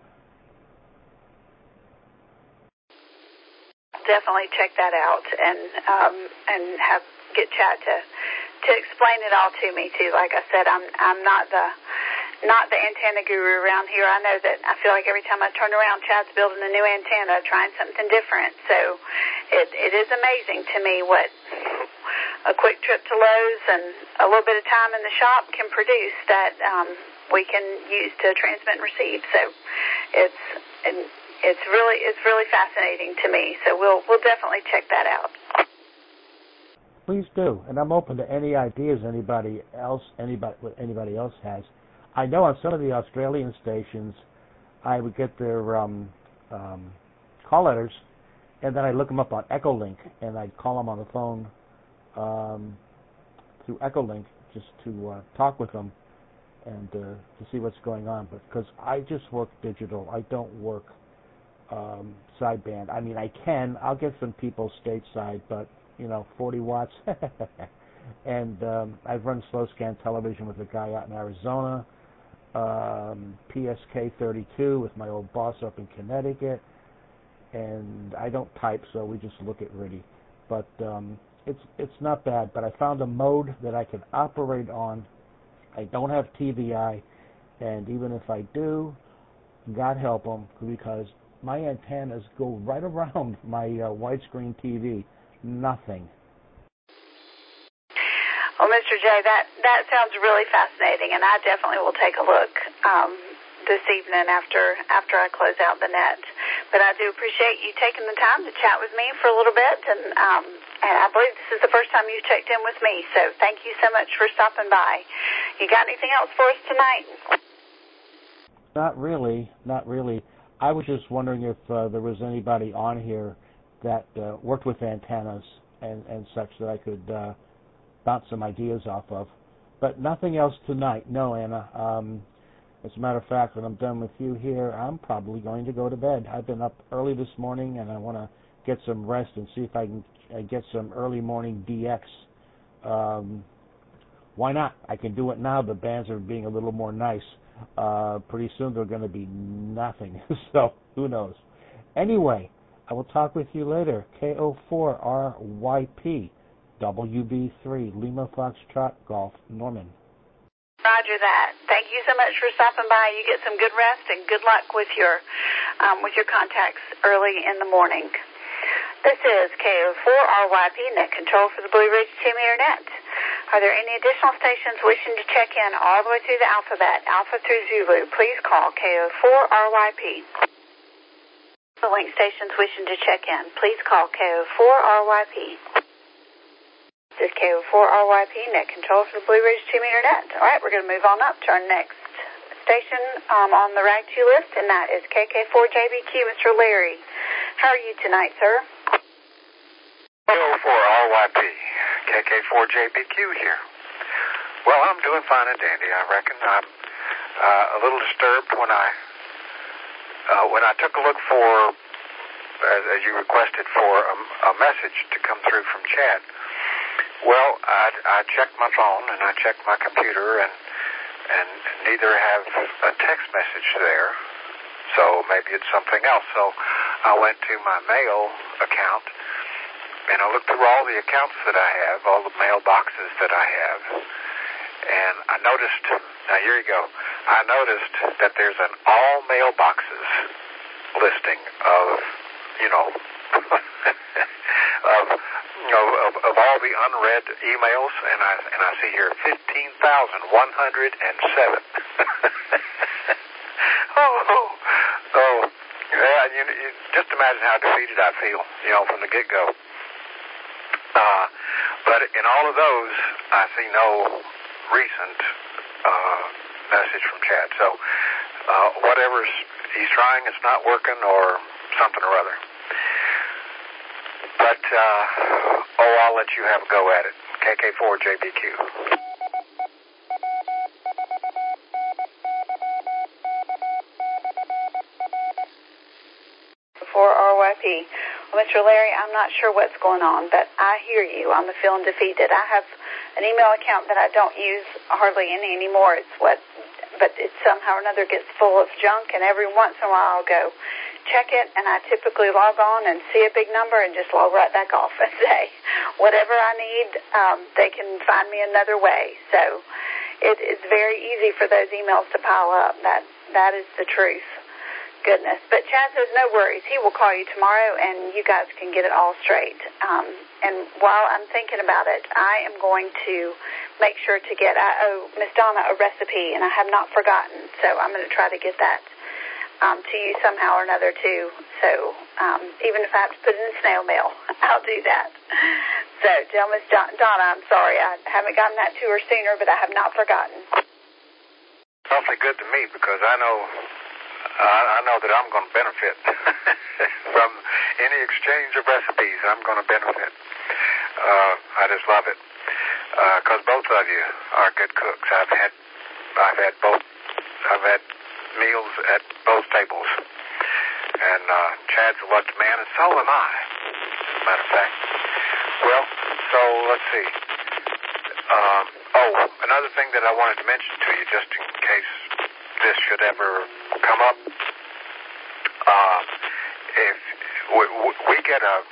Definitely check that out and um, and have get Chad to to explain it all to me too. Like I said, I'm I'm not the not the antenna guru around here. I know that I feel like every time I turn around, Chad's building a new antenna, trying something different. So it it is amazing to me what a quick trip to Lowe's and a little bit of time in the shop can produce that um, we can use to transmit and receive. So it's and it's really it's really fascinating to me. So we'll we'll definitely check that out. Please do, and I'm open to any ideas anybody else anybody anybody else has. I know on some of the Australian stations, I would get their um, um, call letters, and then I look them up on Echolink, and I'd call them on the phone um, through Echolink just to uh, talk with them and uh, to see what's going on. But because I just work digital, I don't work um, sideband. I mean, I can. I'll get some people stateside, but you know, forty watts. And um, I've run slow scan television with a guy out in Arizona, um, P S K thirty-two with my old boss up in Connecticut, and I don't type, so we just look at R I D I. But um, it's it's not bad. But I found a mode that I can operate on. I don't have T V I, and even if I do, God help them, because my antennas go right around my uh, widescreen T V. Nothing. Well, Mister J, that, that sounds really fascinating, and I definitely will take a look um, this evening after after I close out the net. But I do appreciate you taking the time to chat with me for a little bit, and um, and I believe this is the first time you've checked in with me, so thank you so much for stopping by. You got anything else for us tonight? Not really, not really. I was just wondering if uh, there was anybody on here that uh, worked with antennas and, and such that I could uh, bounce some ideas off of. But nothing else tonight. No, Anna. Um, as a matter of fact, when I'm done with you here, I'm probably going to go to bed. I've been up early this morning, and I want to get some rest and see if I can uh, get some early morning D X. Um, why not? I can do it now. The bands are being a little more nice. Uh, pretty soon they're going to be nothing. So who knows? Anyway, I will talk with you later. K O four R Y P, W B three, Lima Foxtrot Golf, Norman. Roger that. Thank you so much for stopping by. You get some good rest and good luck with your um, with your contacts early in the morning. This is K O four R Y P, net control for the Blue Ridge two meter net. Are there any additional stations wishing to check in all the way through the alphabet, Alpha through Zulu? Please call K O four R Y P. The link stations wishing to check in, please call K O four R Y P. This is K O four R Y P, net control for the Blue Ridge two meter net. All right, we're going to move on up to our next station um, on the Rag two list, and that is K K four J B Q, Mister Larry. How are you tonight, sir? K O four R Y P, K K four J B Q here. Well, I'm doing fine and dandy, I reckon. I'm uh, a little disturbed when I uh, when I took a look for, as, as you requested, for a, a message to come through from Chad. Well, I, I checked my phone and I checked my computer, and and neither have a text message there. So maybe it's something else. So I went to my mail account and I looked through all the accounts that I have, all the mailboxes that I have, and I noticed, now here you go, I noticed that there's an all mailboxes listing of, you know, of, you know, of, of all the unread emails, and I and I see here fifteen thousand one hundred seven. oh, oh, oh, yeah, you, you just imagine how defeated I feel, you know, from the get-go. Uh, but in all of those, I see no recent uh, message from Chad. So uh, whatever's he's trying, it's not working, or something or other. But, uh, oh, I'll let you have a go at it. K K four J B Q. For R Y P. Well, Mister Larry, I'm not sure what's going on, but I hear you. I'm feeling defeated. I have an email account that I don't use hardly any anymore. It's what, but it somehow or another gets full of junk, and every once in a while I'll go check it, and I typically log on and see a big number and just log right back off and say, whatever I need, um, they can find me another way. So it is very easy for those emails to pile up. That that is the truth. Goodness. But Chad says no worries. He will call you tomorrow, and you guys can get it all straight. Um, and while I'm thinking about it, I am going to make sure to get, I owe Miss Donna a recipe, and I have not forgotten. So I'm going to try to get that um, to you somehow or another, too. So um, even if I have to put it in snail mail, I'll do that. So tell Miss Donna, I'm sorry. I haven't gotten that to her sooner, but I have not forgotten. Awfully good to me, because I know... Uh, I know that I'm going to benefit from any exchange of recipes. I'm going to benefit. Uh, I just love it, because uh, both of you are good cooks. I've had, I've had both. I've had meals at both tables, and uh, Chad's a lucky man, and so am I. As a matter of fact. Well, so let's see. Um, oh, another thing that I wanted to mention to you, just in case this should ever come up, uh, if we, we get a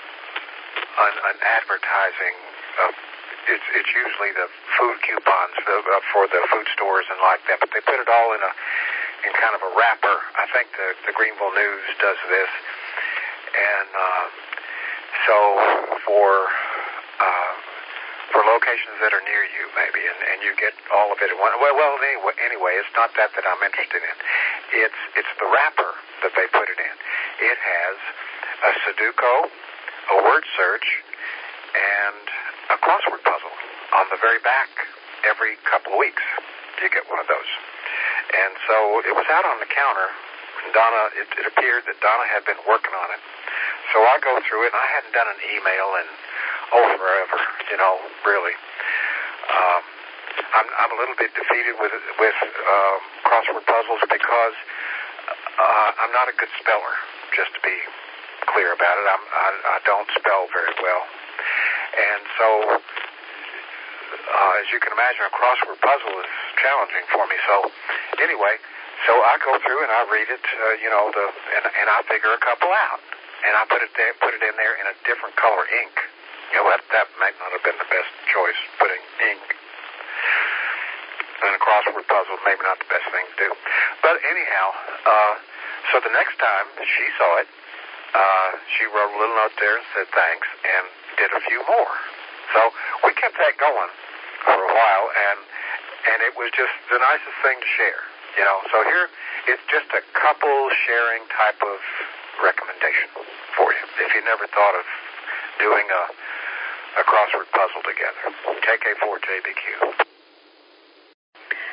an, an advertising of, it's it's usually the food coupons for, uh, for the food stores and like that, but they put it all in a in kind of a wrapper. I think the the Greenville News does this, and uh, so for uh, for locations that are near you, maybe, and, and you get all of it at once. Well, well, anyway, anyway, it's not that that I'm interested in. It's it's the wrapper that they put it in. It has a Sudoku, a word search, and a crossword puzzle on the very back. Every couple of weeks, you get one of those. And so it was out on the counter. And Donna, it, it appeared that Donna had been working on it. So I go through it, and I hadn't done an email in oh forever, you know, really. Um, I'm I'm a little bit defeated with with uh, crossword puzzles because uh, I'm not a good speller. Just to be clear about it, I'm, I I don't spell very well, and so uh, as you can imagine, a crossword puzzle is challenging for me. So anyway, so I go through and I read it, uh, you know, the and and I figure a couple out, and I put it there, put it in there in a different color ink. You know, that, that might not have been the best choice, putting ink in a crossword puzzle, maybe not the best thing to do. But anyhow, uh, so the next time she saw it, uh, she wrote a little note there and said thanks, and did a few more. So we kept that going for a while, and and it was just the nicest thing to share. You know, so here it's just a couple sharing type of recommendation for you, if you never thought of doing a a crossword puzzle together. K K four J B Q.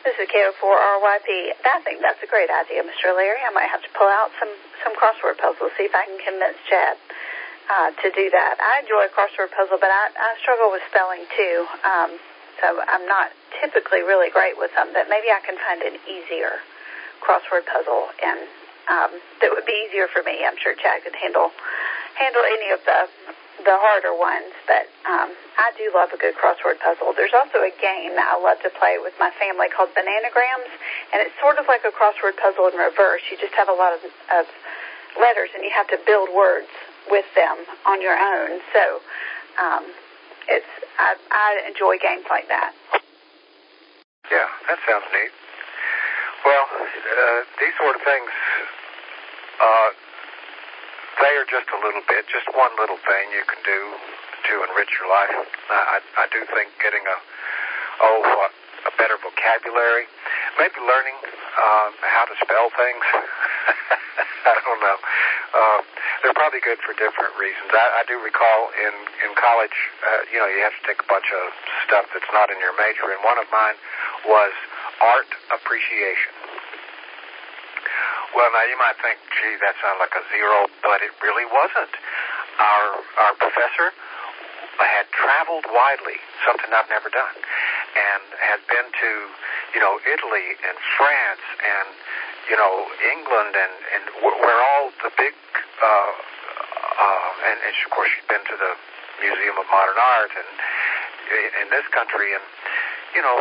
This is K O four R Y P. I think that's a great idea, Mister O'Leary. I might have to pull out some, some crossword puzzles, see if I can convince Chad uh, to do that. I enjoy a crossword puzzle, but I, I struggle with spelling too. Um, so I'm not typically really great with them, but maybe I can find an easier crossword puzzle and um, that would be easier for me. I'm sure Chad could handle handle any of the the harder ones, but um, I do love a good crossword puzzle. There's also a game that I love to play with my family called Bananagrams, and it's sort of like a crossword puzzle in reverse. You just have a lot of, of letters, and you have to build words with them on your own. So um, it's I, I enjoy games like that. Yeah, that sounds neat. Well, uh, these sort of things, uh, they are just a little bit, just one little thing you can do to enrich your life. I, I do think getting a, oh, what, a better vocabulary, maybe learning uh, how to spell things. I don't know. Uh, they're probably good for different reasons. I, I do recall in, in college, uh, you know, you have to take a bunch of stuff that's not in your major, and one of mine was art appreciation. Well, now you might think, gee, that sounds like a zero, but it really wasn't. Our our professor had traveled widely, something I've never done, and had been to, you know, Italy and France and, you know, England and, and where all the big, uh, uh, and, and of course she'd been to the Museum of Modern Art and in this country, and, you know,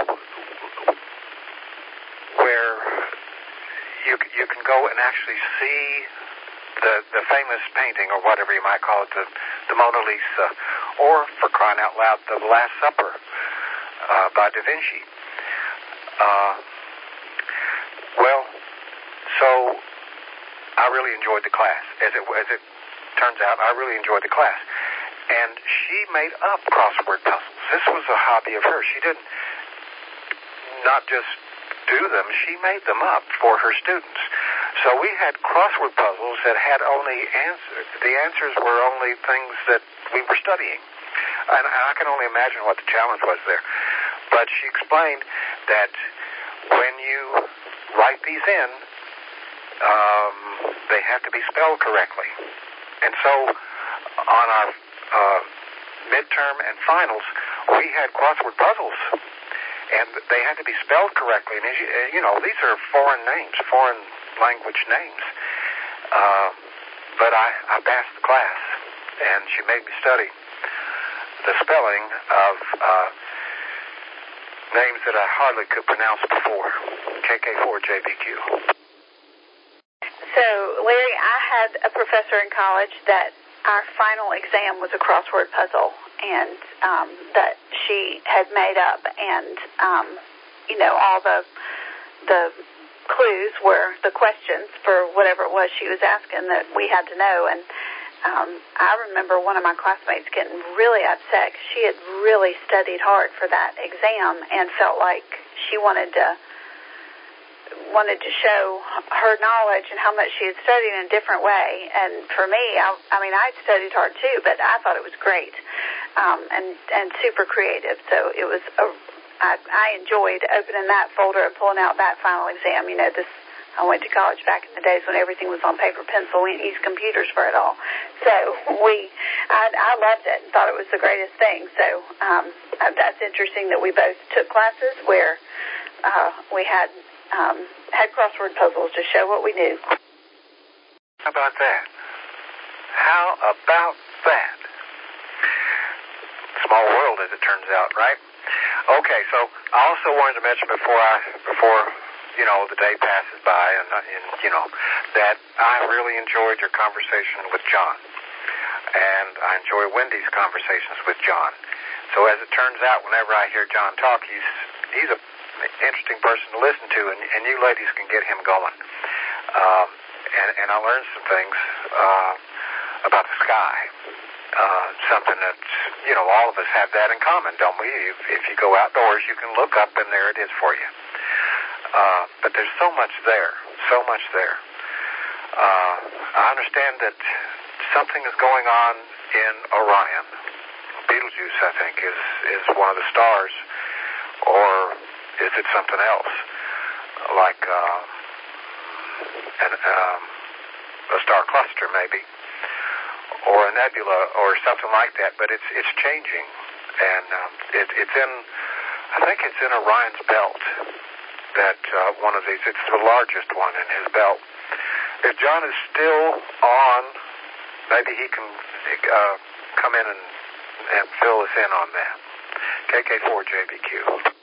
where you you can go and actually see the the famous painting, or whatever you might call it, the, the Mona Lisa, or, for crying out loud, the Last Supper uh, by Da Vinci. Uh, well, so I really enjoyed the class. As it as it turns out, I really enjoyed the class, and she made up crossword puzzles. This was a hobby of hers. She didn't not just do them, she made them up for her students. So we had crossword puzzles that had only answers. The answers were only things that we were studying. And I can only imagine what the challenge was there. But she explained that when you write these in, um, they have to be spelled correctly. And so on our uh, midterm and finals, we had crossword puzzles. And they had to be spelled correctly. And, as you, you know, these are foreign names, foreign language names. Uh, but I, I passed the class, and she made me study the spelling of uh, names that I hardly could pronounce before. K K four J B Q. So, Larry, I had a professor in college that our final exam was a crossword puzzle, and um, that she had made up, and um, you know, all the the clues were the questions for whatever it was she was asking that we had to know. And um, I remember one of my classmates getting really upset because she had really studied hard for that exam and felt like she wanted to wanted to show her knowledge and how much she had studied in a different way. And for me, I, I mean, I'd studied hard too, but I thought it was great um, and and super creative. So it was a, I, I enjoyed opening that folder and pulling out that final exam. You know, this I went to college back in the days when everything was on paper pencil. We didn't use computers for it all. So we, I, I loved it and thought it was the greatest thing. So um, that's interesting that we both took classes where uh, we had. Um, had crossword puzzles to show what we knew. How about that? How about that? Small world, as it turns out, right? Okay, so I also wanted to mention before I, before you know, the day passes by, and, and you know, that I really enjoyed your conversation with John, and I enjoy Wendy's conversations with John. So as it turns out, whenever I hear John talk, he's he's a interesting person to listen to, and, and you ladies can get him going. Um, and, and I learned some things uh, about the sky, uh, something that, you know, all of us have that in common, don't we? If, if you go outdoors, you can look up, and there it is for you. Uh, but there's so much there, so much there. Uh, I understand that something is going on in Orion. Betelgeuse, I think, is, is one of the stars, or is it something else, like uh, an, um, a star cluster maybe, or a nebula, or something like that? But it's it's changing, and um, it, it's in, I think it's in Orion's belt. That uh, one of these, it's the largest one in his belt. If John is still on, maybe he can uh, come in and, and fill us in on that. K K four J B Q.